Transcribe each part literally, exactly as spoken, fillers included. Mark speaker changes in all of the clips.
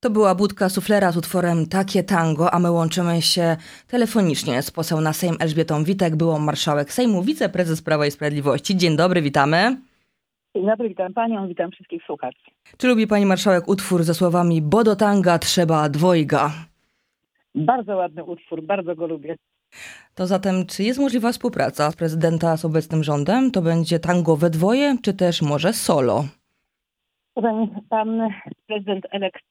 Speaker 1: To była Budka Suflera z utworem Takie Tango, a my łączymy się telefonicznie z poseł na Sejm Elżbietą Witek, byłą marszałek Sejmu, wiceprezes Prawa i Sprawiedliwości. Dzień dobry, witamy.
Speaker 2: Dzień dobry, witam panią, witam wszystkich słuchaczy.
Speaker 1: Czy lubi pani marszałek utwór ze słowami bo do tanga trzeba dwojga?
Speaker 2: Bardzo ładny utwór, bardzo go lubię.
Speaker 1: To zatem, czy jest możliwa współpraca prezydenta z obecnym rządem? To będzie tango we dwoje, czy też może solo?
Speaker 2: Pan, pan prezydent elekt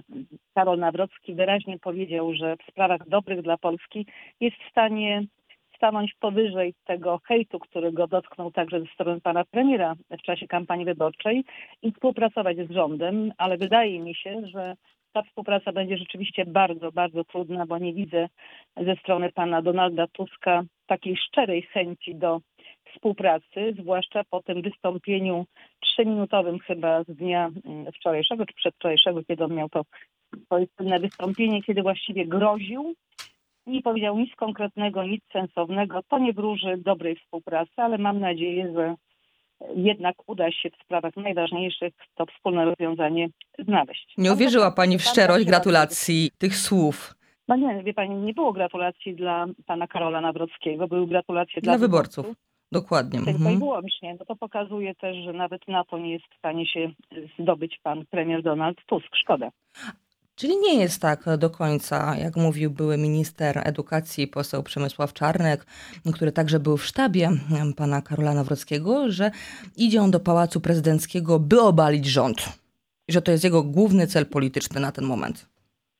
Speaker 2: Karol Nawrocki wyraźnie powiedział, że w sprawach dobrych dla Polski jest w stanie stanąć powyżej tego hejtu, który go dotknął także ze strony pana premiera w czasie kampanii wyborczej i współpracować z rządem, ale wydaje mi się, że ta współpraca będzie rzeczywiście bardzo, bardzo trudna, bo nie widzę ze strony pana Donalda Tuska takiej szczerej chęci do współpracy, zwłaszcza po tym wystąpieniu trzyminutowym chyba z dnia wczorajszego czy przedwczorajszego, kiedy on miał to swoje wystąpienie, kiedy właściwie groził. Nie powiedział nic konkretnego, nic sensownego. To nie wróży dobrej współpracy, ale mam nadzieję, że jednak uda się w sprawach najważniejszych to wspólne rozwiązanie znaleźć.
Speaker 1: Nie uwierzyła pani w szczerość gratulacji tych słów?
Speaker 2: No nie, wie pani, nie było gratulacji dla pana Karola Nawrockiego, były gratulacje dla,
Speaker 1: dla wyborców. wyborców. Dokładnie.
Speaker 2: Tylko
Speaker 1: mhm.
Speaker 2: i wyłącznie. No to pokazuje też, że nawet na to nie jest w stanie się zdobyć pan premier Donald Tusk. Szkoda.
Speaker 1: Czyli nie jest tak do końca, jak mówił były minister edukacji, poseł Przemysław Czarnek, który także był w sztabie pana Karola Nawrockiego, że idzie on do Pałacu Prezydenckiego, by obalić rząd. I że to jest jego główny cel polityczny na ten moment.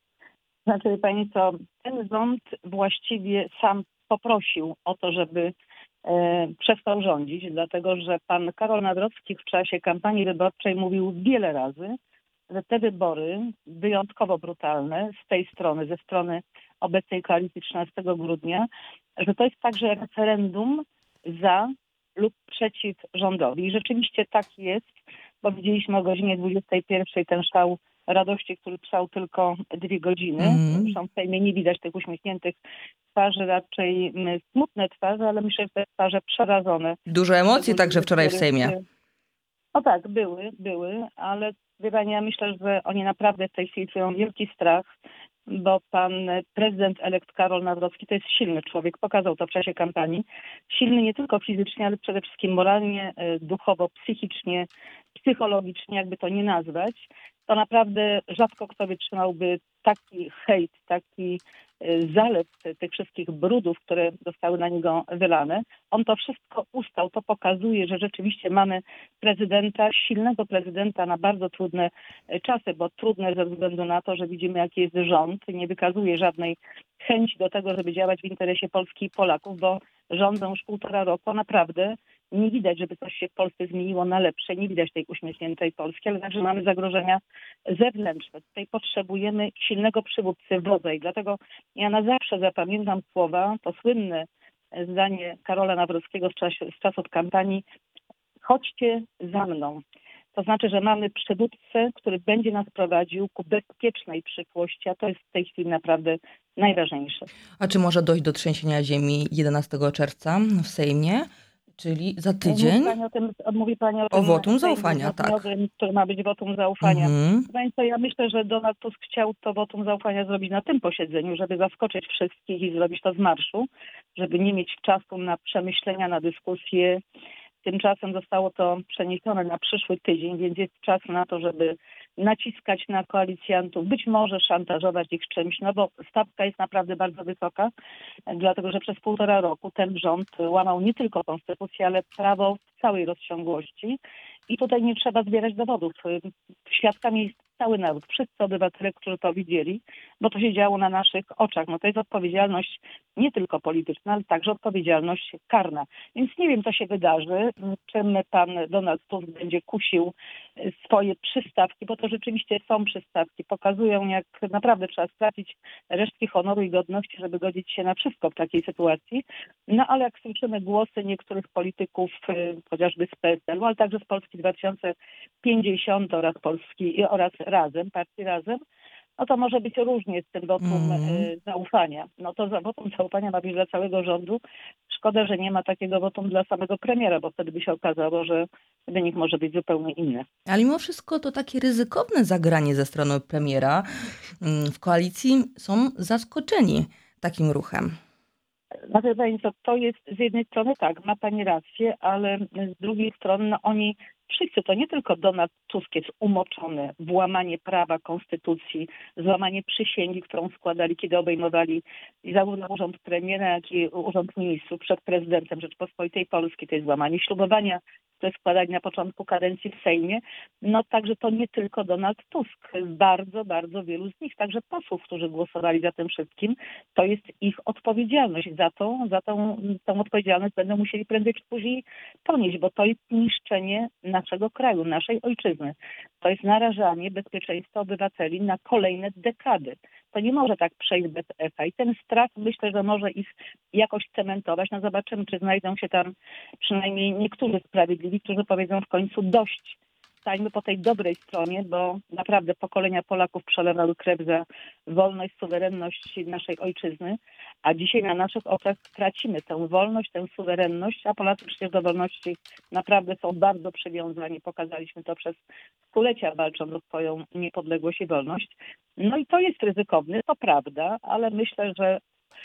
Speaker 2: Znaczy, pani co, ten rząd właściwie sam poprosił o to, żeby e, przestał rządzić, dlatego że pan Karol Nawrocki w czasie kampanii wyborczej mówił wiele razy, że te wybory wyjątkowo brutalne z tej strony, ze strony obecnej koalicji trzynastego grudnia, że to jest także referendum za lub przeciw rządowi. I rzeczywiście tak jest, bo widzieliśmy o godzinie dwudziestej pierwszej ten szał radości, który trwał tylko dwie godziny. Mm. Zresztą w Sejmie nie widać tych uśmiechniętych twarzy, raczej smutne twarze, ale myślę, że te twarze przerażone.
Speaker 1: Dużo emocji także wczoraj w Sejmie.
Speaker 2: No tak, były, były, ale wie pani, ja myślę, że oni naprawdę w tej chwili czują wielki strach, bo pan prezydent elekt Karol Nawrocki to jest silny człowiek, pokazał to w czasie kampanii. Silny nie tylko fizycznie, ale przede wszystkim moralnie, duchowo, psychicznie, psychologicznie, jakby to nie nazwać. To naprawdę rzadko kto wytrzymałby taki hejt, taki zalew tych wszystkich brudów, które zostały na niego wylane. On to wszystko ustał, to pokazuje, że rzeczywiście mamy prezydenta, silnego prezydenta na bardzo trudne czasy, bo trudne ze względu na to, że widzimy jaki jest rząd, nie wykazuje żadnej chęci do tego, żeby działać w interesie Polski i Polaków, bo rządzą już półtora roku, naprawdę nie widać, żeby coś się w Polsce zmieniło na lepsze, nie widać tej uśmiechniętej Polski, ale także mamy zagrożenia zewnętrzne. Tutaj potrzebujemy silnego przywódcy, wodza i dlatego ja na zawsze zapamiętam słowa, to słynne zdanie Karola Nawrockiego z, czasie, z czasów kampanii: chodźcie za mną. To znaczy, że mamy przywódcę, który będzie nas prowadził ku bezpiecznej przyszłości, a to jest w tej chwili naprawdę najważniejsze.
Speaker 1: A czy może dojść do trzęsienia ziemi jedenastego czerwca w Sejmie? Czyli za tydzień?
Speaker 2: Mówi pani o tym, mówi pani o,
Speaker 1: o
Speaker 2: tym
Speaker 1: wotum zaufania, tak.
Speaker 2: Który ma być wotum zaufania.
Speaker 1: Mhm.
Speaker 2: Państwo, ja myślę, że Donald Tusk chciał to wotum zaufania zrobić na tym posiedzeniu, żeby zaskoczyć wszystkich i zrobić to z marszu, żeby nie mieć czasu na przemyślenia, na dyskusję. Tymczasem zostało to przeniesione na przyszły tydzień, więc jest czas na to, żeby naciskać na koalicjantów, być może szantażować ich czymś, no bo stawka jest naprawdę bardzo wysoka, dlatego że przez półtora roku ten rząd łamał nie tylko konstytucję, ale prawo w całej rozciągłości i tutaj nie trzeba zbierać dowodów. Świadkami jest cały naród, wszyscy obywatele, którzy to widzieli, bo to się działo na naszych oczach. No to jest odpowiedzialność nie tylko polityczna, ale także odpowiedzialność karna. Więc nie wiem, co się wydarzy, czym pan Donald Tusk będzie kusił swoje przystawki, bo to rzeczywiście są przystawki. Pokazują, jak naprawdę trzeba stracić resztki honoru i godności, żeby godzić się na wszystko w takiej sytuacji. No ale jak słyszymy głosy niektórych polityków, chociażby z P S L u, ale także z Polski dwa tysiące pięćdziesiąt oraz Polski oraz Razem, partii Razem, no to może być różnie z tym wotum mm. zaufania. No to wotum zaufania ma być dla całego rządu. Szkoda, że nie ma takiego wotum dla samego premiera, bo wtedy by się okazało, że wynik może być zupełnie inny.
Speaker 1: Ale mimo wszystko to takie ryzykowne zagranie ze strony premiera. W koalicji są zaskoczeni takim ruchem.
Speaker 2: Znaczy, pani co, to jest z jednej strony tak, ma pani rację, ale z drugiej strony no, oni wszyscy, to nie tylko Donald Tusk jest umoczony w łamanie prawa, konstytucji, złamanie przysięgi, którą składali, kiedy obejmowali zarówno urząd premiera, jak i urząd ministrów przed prezydentem Rzeczpospolitej Polskiej, to jest złamanie ślubowania, które składali na początku kadencji w Sejmie. No także to nie tylko Donald Tusk. Bardzo, bardzo wielu z nich, także posłów, którzy głosowali za tym wszystkim, to jest ich odpowiedzialność. Za tą, za tą, tą odpowiedzialność będą musieli prędzej czy później ponieść, bo to jest niszczenie naszego kraju, naszej ojczyzny. To jest narażanie bezpieczeństwa obywateli na kolejne dekady. To nie może tak przejść bez echa. I ten strach, myślę, że może ich jakoś cementować. No zobaczymy, czy znajdą się tam przynajmniej niektórzy sprawiedliwi, którzy powiedzą w końcu dość. Stańmy po tej dobrej stronie, bo naprawdę pokolenia Polaków przelewały krew za wolność, suwerenność naszej ojczyzny, a dzisiaj na naszych oczach tracimy tę wolność, tę suwerenność, a Polacy przecież do wolności naprawdę są bardzo przywiązani. Pokazaliśmy to przez stulecia, walcząc o swoją niepodległość i wolność. No i to jest ryzykowne, to prawda, ale myślę, że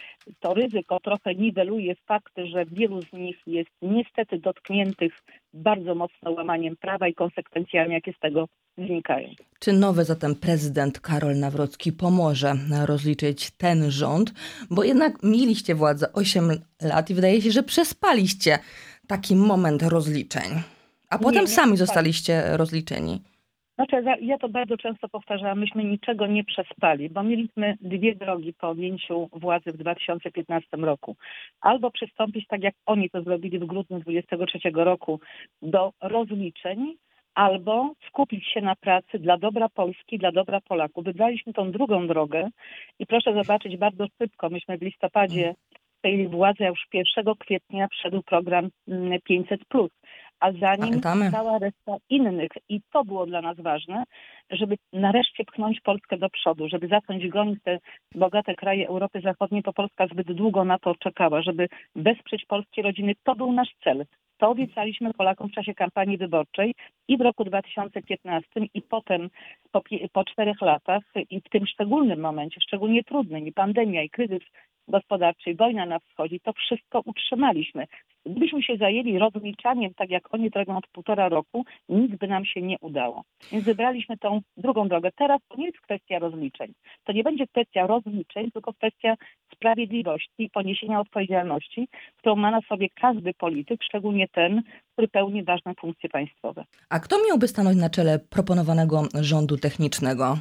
Speaker 2: to ryzyko trochę niweluje fakt, że wielu z nich jest niestety dotkniętych bardzo mocno łamaniem prawa i konsekwencjami, jakie z tego wynikają.
Speaker 1: Czy nowy zatem prezydent Karol Nawrocki pomoże rozliczyć ten rząd? Bo jednak mieliście władzę osiem lat i wydaje się, że przespaliście taki moment rozliczeń. A potem
Speaker 2: nie, nie
Speaker 1: sami
Speaker 2: przespali.
Speaker 1: zostaliście rozliczeni.
Speaker 2: Znaczy, ja to bardzo często powtarzałam, myśmy niczego nie przespali, bo mieliśmy dwie drogi po objęciu władzy w dwa tysiące piętnastym roku. Albo przystąpić, tak jak oni to zrobili w grudniu dwudziestego trzeciego roku, do rozliczeń, albo skupić się na pracy dla dobra Polski, dla dobra Polaków. Wybraliśmy tą drugą drogę i proszę zobaczyć, bardzo szybko, myśmy w listopadzie przejęli władzę, a już pierwszego kwietnia wszedł program pięćset plus. A za nim
Speaker 1: Pamiętamy.
Speaker 2: cała reszta innych. I to było dla nas ważne, żeby nareszcie pchnąć Polskę do przodu, żeby zacząć gonić te bogate kraje Europy Zachodniej, bo Polska zbyt długo na to czekała, żeby wesprzeć polskie rodziny. To był nasz cel. To obiecaliśmy Polakom w czasie kampanii wyborczej i w roku dwa tysiące piętnastym i potem po, po czterech latach i w tym szczególnym momencie, szczególnie trudnym, i pandemia, i kryzys gospodarczy, i wojna na wschodzie, to wszystko utrzymaliśmy. Gdybyśmy się zajęli rozliczaniem, tak jak oni to robią od półtora roku, nic by nam się nie udało. Więc wybraliśmy tą drugą drogę. Teraz to nie jest kwestia rozliczeń. To nie będzie kwestia rozliczeń, tylko kwestia sprawiedliwości i poniesienia odpowiedzialności, którą ma na sobie każdy polityk, szczególnie ten, który pełni ważne funkcje państwowe.
Speaker 1: A kto miałby stanąć na czele proponowanego rządu technicznego?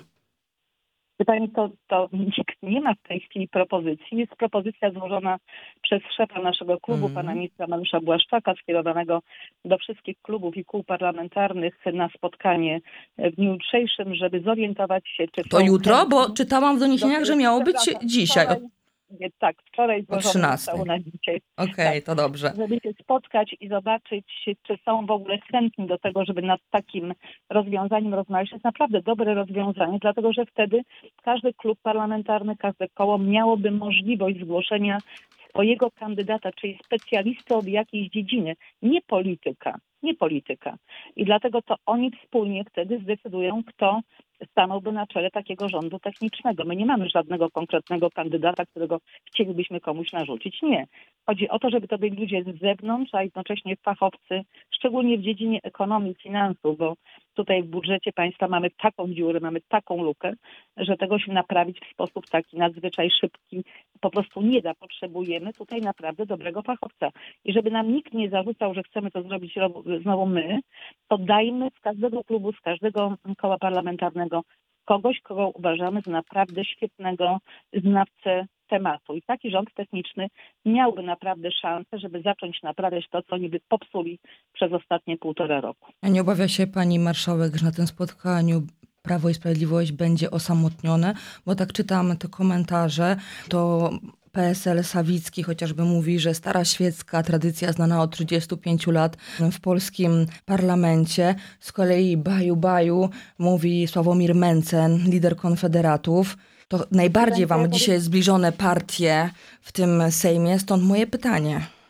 Speaker 2: Pytanie, to, to nikt nie ma w tej chwili propozycji. Jest propozycja złożona przez szefa naszego klubu, mm. pana ministra Mariusza Błaszczaka, skierowanego do wszystkich klubów i kół parlamentarnych na spotkanie w dniu jutrzejszym, żeby zorientować się, czy
Speaker 1: To
Speaker 2: są
Speaker 1: jutro?
Speaker 2: chętni.
Speaker 1: Bo czytałam w doniesieniach, że miało być dzisiaj.
Speaker 2: Wczoraj, nie, tak, wczoraj
Speaker 1: o
Speaker 2: złożone zostało na dzisiaj.
Speaker 1: Okej, okay,
Speaker 2: tak,
Speaker 1: to dobrze.
Speaker 2: Żeby się spotkać i zobaczyć, czy są w ogóle chętni do tego, żeby nad takim rozwiązaniem rozmawiać. To jest naprawdę dobre rozwiązanie, dlatego że wtedy każdy klub parlamentarny, każde koło miałoby możliwość zgłoszenia swojego kandydata, czyli specjalisty od jakiejś dziedziny, nie polityka, nie polityka. I dlatego to oni wspólnie wtedy zdecydują, kto stanąłby na czele takiego rządu technicznego. My nie mamy żadnego konkretnego kandydata, którego chcielibyśmy komuś narzucić. Nie. Chodzi o to, żeby to byli ludzie z zewnątrz, a jednocześnie fachowcy, szczególnie w dziedzinie ekonomii, finansów, bo tutaj w budżecie państwa mamy taką dziurę, mamy taką lukę, że tego się naprawić w sposób taki nadzwyczaj szybki po prostu nie da. Potrzebujemy tutaj naprawdę dobrego fachowca. I żeby nam nikt nie zarzucał, że chcemy to zrobić znowu my, to dajmy z każdego klubu, z każdego koła parlamentarnego kogoś, kogo uważamy za naprawdę świetnego znawcę tematu. I taki rząd techniczny miałby naprawdę szansę, żeby zacząć naprawiać to, co oni by popsuli przez ostatnie półtora roku.
Speaker 1: A nie obawia się pani marszałek, że na tym spotkaniu Prawo i Sprawiedliwość będzie osamotnione? Bo tak czytam te komentarze, to P S L Sawicki chociażby mówi, że stara świecka tradycja znana od trzydziestu pięciu lat w polskim parlamencie. Z kolei Baju Baju mówi Sławomir Mencen, lider Konfederatów. To najbardziej wam dzisiaj zbliżone partie w tym Sejmie, stąd moje pytanie.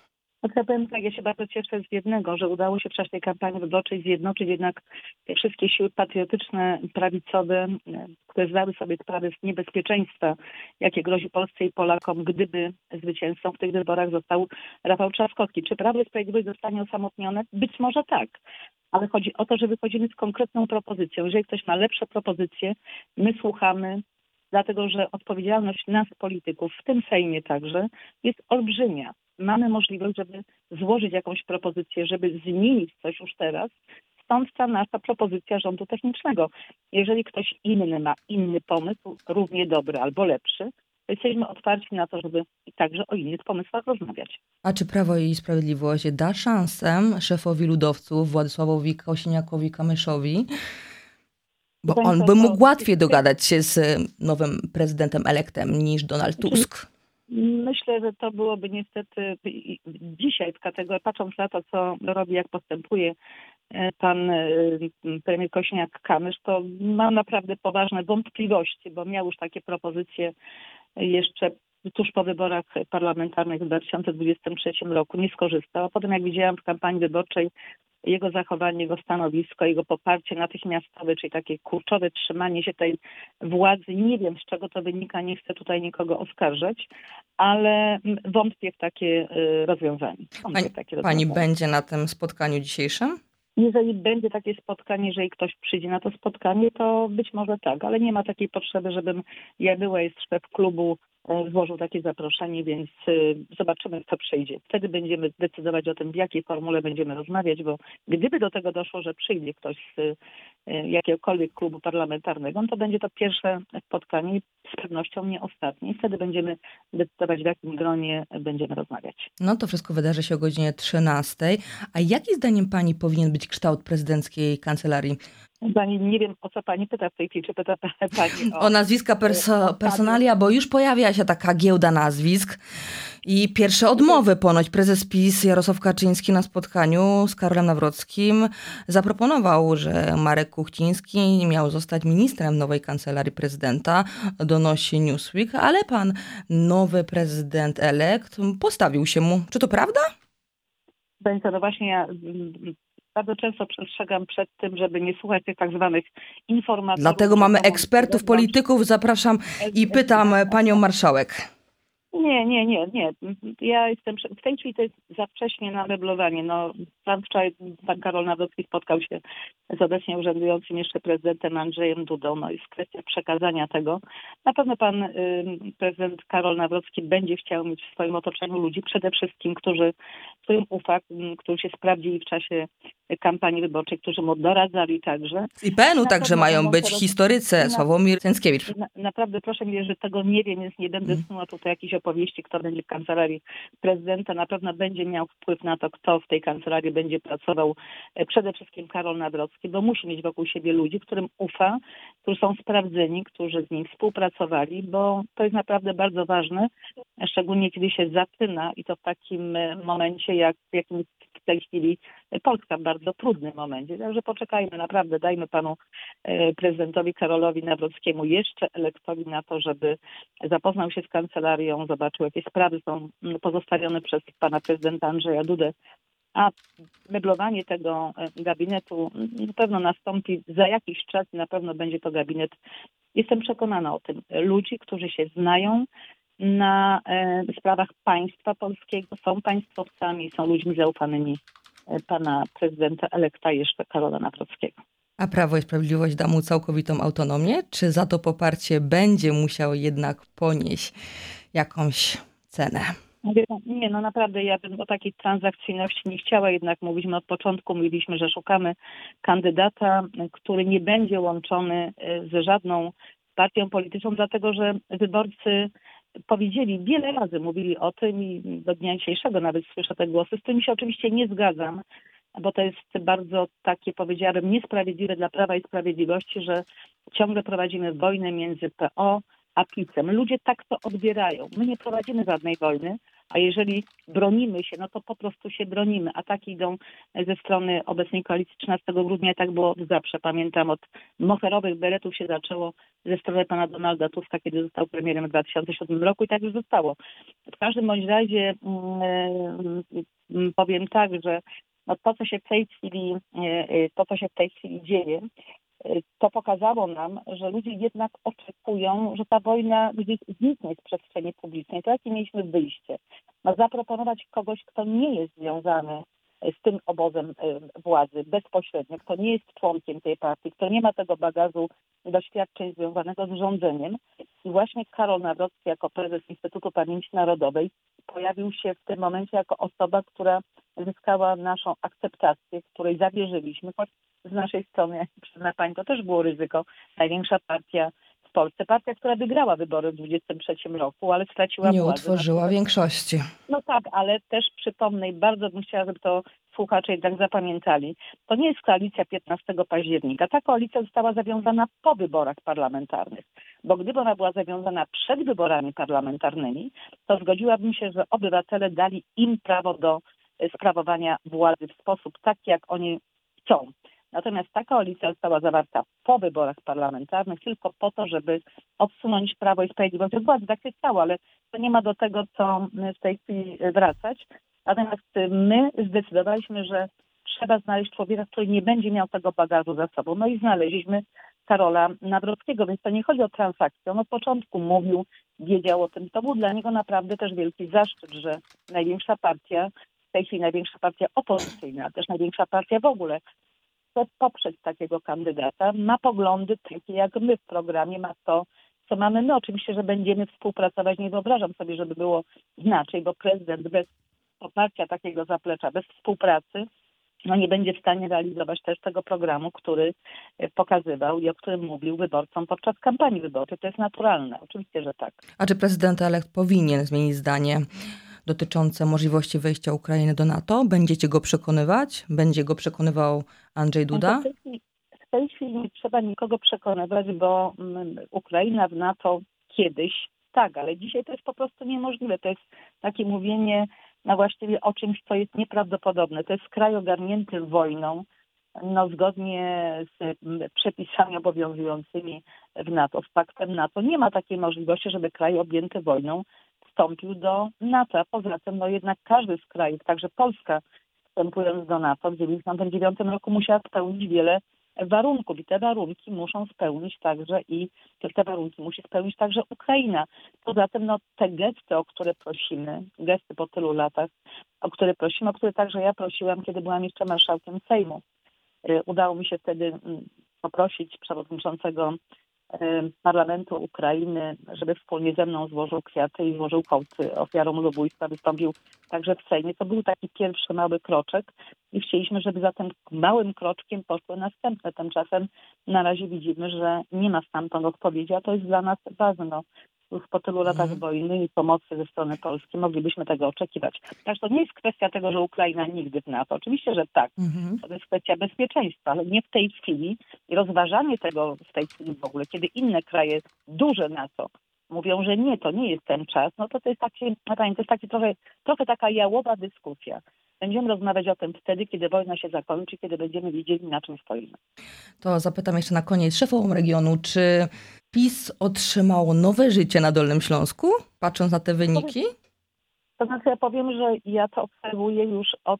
Speaker 2: No to ja powiem tak, ja się bardzo cieszę z jednego, że udało się w czasie tej kampanii wyborczej zjednoczyć jednak te wszystkie siły patriotyczne, prawicowe, które zdały sobie sprawę z niebezpieczeństwa, jakie grozi Polsce i Polakom, gdyby zwycięzcą w tych wyborach został Rafał Trzaskowski. Czy Prawo i Sprawiedliwość zostanie osamotnione? Być może tak. Ale chodzi o to, że wychodzimy z konkretną propozycją. Jeżeli ktoś ma lepsze propozycje, my słuchamy, dlatego że odpowiedzialność nas, polityków, w tym Sejmie także, jest olbrzymia. Mamy możliwość, żeby złożyć jakąś propozycję, żeby zmienić coś już teraz. Stąd ta nasza propozycja rządu technicznego. Jeżeli ktoś inny ma inny pomysł, równie dobry albo lepszy, to jesteśmy otwarci na to, żeby także o innych pomysłach rozmawiać.
Speaker 1: A czy Prawo i Sprawiedliwość da szansę szefowi ludowców Władysławowi Kosiniakowi-Kamyszowi? Bo on by mógł łatwiej dogadać się z nowym prezydentem elektem niż Donald Tusk.
Speaker 2: Myślę, że to byłoby niestety dzisiaj w kategorii, patrząc na to, co robi, jak postępuje pan premier Kosiniak-Kamysz, to mam naprawdę poważne wątpliwości, bo miał już takie propozycje jeszcze tuż po wyborach parlamentarnych w dwa tysiące dwudziestym trzecim roku, nie skorzystał. A potem, jak widziałam w kampanii wyborczej, jego zachowanie, jego stanowisko, jego poparcie natychmiastowe, czyli takie kurczowe trzymanie się tej władzy. Nie wiem, z czego to wynika, nie chcę tutaj nikogo oskarżać, ale wątpię w takie rozwiązanie.
Speaker 1: Pani,
Speaker 2: w takie
Speaker 1: pani
Speaker 2: rozwiązanie.
Speaker 1: będzie na tym spotkaniu dzisiejszym?
Speaker 2: Jeżeli będzie takie spotkanie, jeżeli ktoś przyjdzie na to spotkanie, to być może tak, ale nie ma takiej potrzeby, żebym ja była, jest szef klubu, złożył takie zaproszenie, więc zobaczymy, kto przyjdzie. Wtedy będziemy decydować o tym, w jakiej formule będziemy rozmawiać, bo gdyby do tego doszło, że przyjdzie ktoś z jakiegokolwiek klubu parlamentarnego, no to będzie to pierwsze spotkanie i z pewnością nie ostatnie. I wtedy będziemy decydować, w jakim gronie będziemy rozmawiać.
Speaker 1: No to wszystko wydarzy się o godzinie trzynastej. A jaki zdaniem pani powinien być kształt prezydenckiej kancelarii?
Speaker 2: Pani, nie wiem, o co pani pyta w tej chwili, czy pyta pani o...
Speaker 1: O nazwiska perso- personalia, bo już pojawia się taka giełda nazwisk i pierwsze odmowy ponoć. Prezes PiS Jarosław Kaczyński na spotkaniu z Karolem Nawrockim zaproponował, że Marek Kuchciński miał zostać ministrem nowej kancelarii prezydenta, donosi Newsweek, ale pan nowy prezydent elekt postawił się mu. Czy to prawda?
Speaker 2: Będzie to właśnie ja... Bardzo często przestrzegam przed tym, żeby nie słuchać tych tak zwanych informatorów.
Speaker 1: Dlatego mamy ekspertów, polityków. Zapraszam i pytam panią marszałek.
Speaker 2: Nie, nie, nie, nie. Ja jestem, w tej chwili to jest za wcześnie na meblowanie. No, pan wczoraj, pan Karol Nawrocki spotkał się z obecnie urzędującym jeszcze prezydentem Andrzejem Dudą. No, jest kwestia przekazania tego. Na pewno pan y, prezydent Karol Nawrocki będzie chciał mieć w swoim otoczeniu ludzi, przede wszystkim, którzy, którym ufa, którzy się sprawdzili w czasie kampanii wyborczej, którzy mu doradzali także.
Speaker 1: Z I P N u także mają być roz... historycy, na, Sławomir Cęckiewicz.
Speaker 2: Na, naprawdę proszę mi, że tego nie wiem, więc nie będę snuła tutaj jakichś opowieści, kto będzie w kancelarii prezydenta. Na pewno będzie miał wpływ na to, kto w tej kancelarii będzie pracował. Przede wszystkim Karol Nawrocki, bo musi mieć wokół siebie ludzi, którym ufa, którzy są sprawdzeni, którzy z nim współpracowali, bo to jest naprawdę bardzo ważne, szczególnie kiedy się zaczyna i to w takim momencie, jak w jakim w tej chwili Polska w bardzo trudnym momencie. Także poczekajmy, naprawdę dajmy panu prezydentowi Karolowi Nawrockiemu jeszcze elektowi na to, żeby zapoznał się z kancelarią, zobaczył, jakie sprawy są pozostawione przez pana prezydenta Andrzeja Dudę. A meblowanie tego gabinetu na pewno nastąpi za jakiś czas i na pewno będzie to gabinet, jestem przekonana o tym, ludzi, którzy się znają na e, sprawach państwa polskiego, są państwowcami, są ludźmi zaufanymi e, pana prezydenta elekta jeszcze Karola Nawrockiego.
Speaker 1: A Prawo i Sprawiedliwość da mu całkowitą autonomię? Czy za to poparcie będzie musiał jednak ponieść jakąś cenę?
Speaker 2: Nie, no naprawdę ja bym o takiej transakcyjności nie chciała jednak mówić. My od początku mówiliśmy, że szukamy kandydata, który nie będzie łączony z żadną partią polityczną, dlatego że wyborcy powiedzieli, wiele razy mówili o tym i do dnia dzisiejszego nawet słyszę te głosy, z którymi się oczywiście nie zgadzam, bo to jest bardzo takie, powiedziałabym, niesprawiedliwe dla Prawa i Sprawiedliwości, że ciągle prowadzimy wojnę między P O a PiS-em. Ludzie tak to odbierają. My nie prowadzimy żadnej wojny, A jeżeli bronimy się, no to po prostu się bronimy. Ataki idą ze strony obecnej koalicji trzynastego grudnia, tak było zawsze. Pamiętam, od moherowych beretów się zaczęło ze strony pana Donalda Tuska, kiedy został premierem w dwa tysiące siódmym roku i tak już zostało. W każdym bądź razie powiem tak, że no to, co się w tej chwili, to, co się w tej chwili dzieje, to pokazało nam, że ludzie jednak oczekują, że ta wojna gdzieś zniknie z przestrzeni publicznej. To jakie mieliśmy wyjście? No, zaproponować kogoś, kto nie jest związany z tym obozem władzy bezpośrednio, kto nie jest członkiem tej partii, kto nie ma tego bagażu doświadczeń związanego z rządzeniem. I właśnie Karol Nawrocki jako prezes Instytutu Pamięci Narodowej pojawił się w tym momencie jako osoba, która zyskała naszą akceptację, której zawierzyliśmy, choć z naszej strony, jak przyzna pani, to też było ryzyko. Największa partia w Polsce, partia, która wygrała wybory w dwudziestym trzecim roku, ale straciła
Speaker 1: Nie
Speaker 2: władzę.
Speaker 1: utworzyła większości.
Speaker 2: No tak, ale też przypomnę i bardzo bym chciała, żeby to słuchacze jednak zapamiętali. To nie jest koalicja piętnastego października. Ta koalicja została zawiązana po wyborach parlamentarnych. Bo gdyby ona była zawiązana przed wyborami parlamentarnymi, to zgodziłabym się, że obywatele dali im prawo do sprawowania władzy w sposób taki, jak oni chcą. Natomiast ta koalicja została zawarta po wyborach parlamentarnych tylko po to, żeby odsunąć Prawo i Sprawiedliwość od władzy. Tak się stało, ale to nie ma do tego, co w tej chwili wracać. Natomiast my zdecydowaliśmy, że trzeba znaleźć człowieka, który nie będzie miał tego bagażu za sobą. No i znaleźliśmy Karola Nawrockiego, więc to nie chodzi o transakcję. On od początku mówił, wiedział o tym. To był dla niego naprawdę też wielki zaszczyt, że największa partia, w tej chwili największa partia opozycyjna, też największa partia w ogóle, chce poprzeć takiego kandydata, ma poglądy takie jak my w programie, ma to, co mamy my. Oczywiście, że będziemy współpracować, nie wyobrażam sobie, żeby było inaczej, bo prezydent bez poparcia takiego zaplecza, bez współpracy, no nie będzie w stanie realizować też tego programu, który pokazywał i o którym mówił wyborcom podczas kampanii wyborczej. To jest naturalne, oczywiście, że tak.
Speaker 1: A czy prezydent elekt powinien zmienić zdanie dotyczące możliwości wejścia Ukrainy do NATO? Będziecie go przekonywać? Będzie go przekonywał Andrzej Duda?
Speaker 2: W tej chwili, w tej chwili nie trzeba nikogo przekonywać, bo Ukraina w NATO kiedyś tak, ale dzisiaj to jest po prostu niemożliwe. To jest takie mówienie no właściwie o czymś, co jest nieprawdopodobne. To jest kraj ogarnięty wojną, no zgodnie z przepisami obowiązującymi w NATO, z paktem NATO. Nie ma takiej możliwości, żeby kraj objęty wojną wstąpił do NATO. A poza tym, no jednak każdy z krajów, także Polska wstępując do NATO w tysiąc dziewięćset dziewięćdziesiątym dziewiątym roku musiała spełnić wiele warunków i te warunki muszą spełnić także i te warunki musi spełnić także Ukraina. Poza tym no, te gesty, o które prosimy, gesty po tylu latach, o które prosimy, o które także ja prosiłam, kiedy byłam jeszcze marszałkiem Sejmu. Udało mi się wtedy poprosić przewodniczącego Parlamentu Ukrainy, żeby wspólnie ze mną złożył kwiaty i złożył hołd ofiarom ludobójstwa, wystąpił także w Sejmie. To był taki pierwszy mały kroczek i chcieliśmy, żeby za tym małym kroczkiem poszły następne. Tymczasem na razie widzimy, że nie ma stamtąd odpowiedzi, a to jest dla nas ważne. No, już po tylu latach mhm. wojny i pomocy ze strony Polski moglibyśmy tego oczekiwać. Także to nie jest kwestia tego, że Ukraina nigdy w NATO. Oczywiście, że tak. Mhm. To jest kwestia bezpieczeństwa, ale nie w tej chwili. I rozważanie tego w tej chwili w ogóle, kiedy inne kraje duże NATO mówią, że nie, to nie jest ten czas, no to to jest taki, to jest taki trochę, trochę taka jałowa dyskusja. Będziemy rozmawiać o tym wtedy, kiedy wojna się zakończy, kiedy będziemy wiedzieli, na czym stoimy.
Speaker 1: To zapytam jeszcze na koniec szefową regionu, czy PiS otrzymało nowe życie na Dolnym Śląsku, patrząc na te wyniki?
Speaker 2: To znaczy ja powiem, że ja to obserwuję już od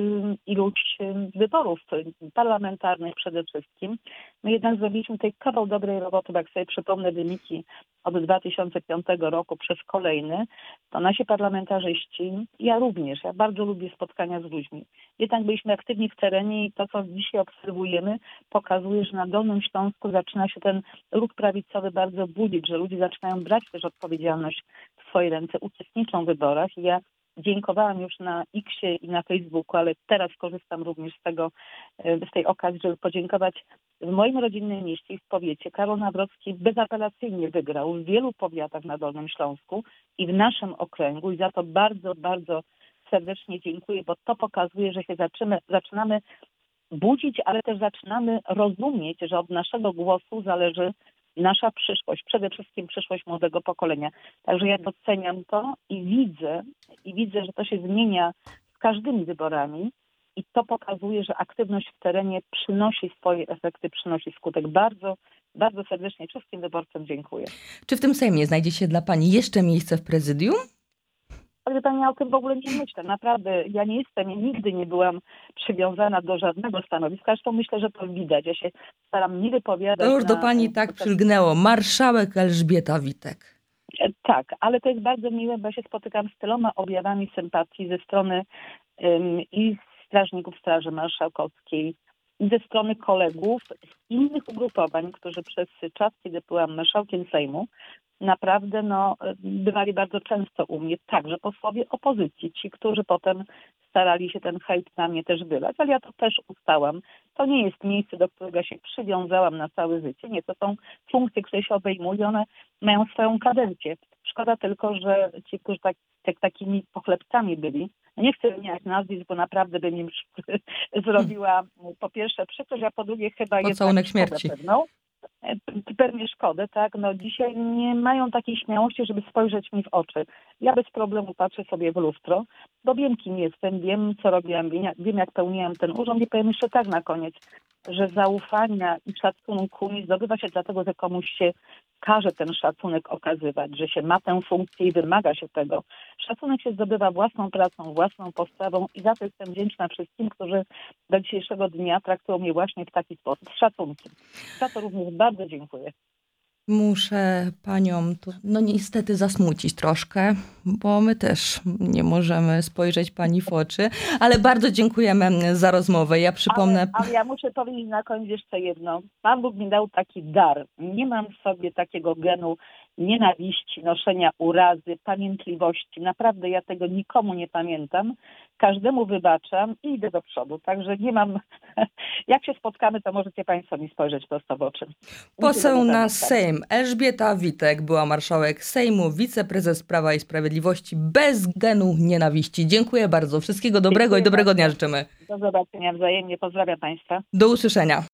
Speaker 2: iluś wyborów parlamentarnych przede wszystkim. My jednak zrobiliśmy tutaj kawał dobrej roboty, bo jak sobie przypomnę wyniki od dwa tysiące piątego roku przez kolejny, to nasi parlamentarzyści, ja również, ja bardzo lubię spotkania z ludźmi. Jednak byliśmy aktywni w terenie i to, co dzisiaj obserwujemy, pokazuje, że na Dolnym Śląsku zaczyna się ten ruch prawicowy bardzo budzić, że ludzie zaczynają brać też odpowiedzialność w swoje ręce, uczestniczą w wyborach i ja dziękowałam już na X-ie i na Facebooku, ale teraz korzystam również z tego, z tej okazji, żeby podziękować. W moim rodzinnym mieście i w powiecie Karol Nawrocki bezapelacyjnie wygrał w wielu powiatach na Dolnym Śląsku i w naszym okręgu i za to bardzo, bardzo serdecznie dziękuję, bo to pokazuje, że się zaczynamy, zaczynamy budzić, ale też zaczynamy rozumieć, że od naszego głosu zależy nasza przyszłość, przede wszystkim przyszłość młodego pokolenia. Także ja doceniam to i widzę, i widzę, że to się zmienia z każdymi wyborami i to pokazuje, że aktywność w terenie przynosi swoje efekty, przynosi skutek. Bardzo, bardzo serdecznie wszystkim wyborcom dziękuję.
Speaker 1: Czy w tym Sejmie znajdzie się dla pani jeszcze miejsce w prezydium?
Speaker 2: Ale pani, ja o tym w ogóle nie myślę. Naprawdę, ja nie jestem i nigdy nie byłam przywiązana do żadnego stanowiska. Zresztą myślę, że to widać. Ja się staram nie wypowiadać.
Speaker 1: To już do
Speaker 2: na,
Speaker 1: pani tak przylgnęło. Marszałek Elżbieta Witek.
Speaker 2: Tak, ale to jest bardzo miłe, bo ja się spotykam z tyloma objawami sympatii ze strony um, i strażników Straży Marszałkowskiej, i ze strony kolegów z innych ugrupowań, którzy przez czas, kiedy byłam marszałkiem Sejmu, naprawdę no, bywali bardzo często u mnie, także posłowie opozycji, ci, którzy potem starali się ten hejt na mnie też wylać, ale ja to też ustałam. To nie jest miejsce, do którego się przywiązałam na całe życie. Nie, to są funkcje, które się obejmują, one mają swoją kadencję. Szkoda tylko, że ci, którzy tak, tak, takimi pochlebcami byli, nie chcę wymieniać nazwisk, bo naprawdę bym im zrobiła po pierwsze przykrość, a po drugie chyba
Speaker 1: pocałunek śmierci.
Speaker 2: Pewną. Pewnie szkodę, tak? No dzisiaj nie mają takiej śmiałości, żeby spojrzeć mi w oczy. Ja bez problemu patrzę sobie w lustro, bo wiem, kim jestem, wiem, co robiłam, wiem, jak pełniłam ten urząd i powiem jeszcze tak na koniec, że zaufania i szacunku nie zdobywa się dlatego, że komuś się każe ten szacunek okazywać, że się ma tę funkcję i wymaga się tego. Szacunek się zdobywa własną pracą, własną postawą i za to jestem wdzięczna wszystkim, którzy do dzisiejszego dnia traktują mnie właśnie w taki sposób, z szacunkiem. Za to również bardzo dziękuję.
Speaker 1: Muszę panią tu, no niestety zasmucić troszkę, bo my też nie możemy spojrzeć pani w oczy, ale bardzo dziękujemy za rozmowę. Ja przypomnę...
Speaker 2: Ale, ale ja muszę powiedzieć na koniec jeszcze jedno. Pan Bóg mi dał taki dar. Nie mam w sobie takiego genu nienawiści, noszenia urazy, pamiętliwości. Naprawdę ja tego nikomu nie pamiętam. Każdemu wybaczam i idę do przodu. Także nie mam... Jak się spotkamy, to możecie państwo mi spojrzeć prosto w oczy.
Speaker 1: Poseł na Sejm Elżbieta Witek była marszałek Sejmu, wiceprezes Prawa i Sprawiedliwości bez genu nienawiści. Dziękuję bardzo. Wszystkiego dobrego Dziękuję i dobrego bardzo. Dnia życzymy.
Speaker 2: Do zobaczenia wzajemnie. Pozdrawiam państwa.
Speaker 1: Do usłyszenia.